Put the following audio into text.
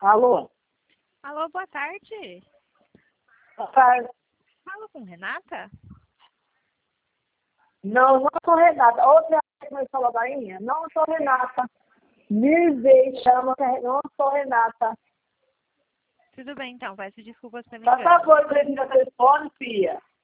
Alô? Alô, boa tarde. Boa tarde. Falo com Renata? Não, não sou Renata. Outra vez que você falou da minha? Não sou Renata. Me veio, chama, não sou Renata. Tudo bem, então. Peço desculpas pelo Por engano. favor, prende o telefone, filha.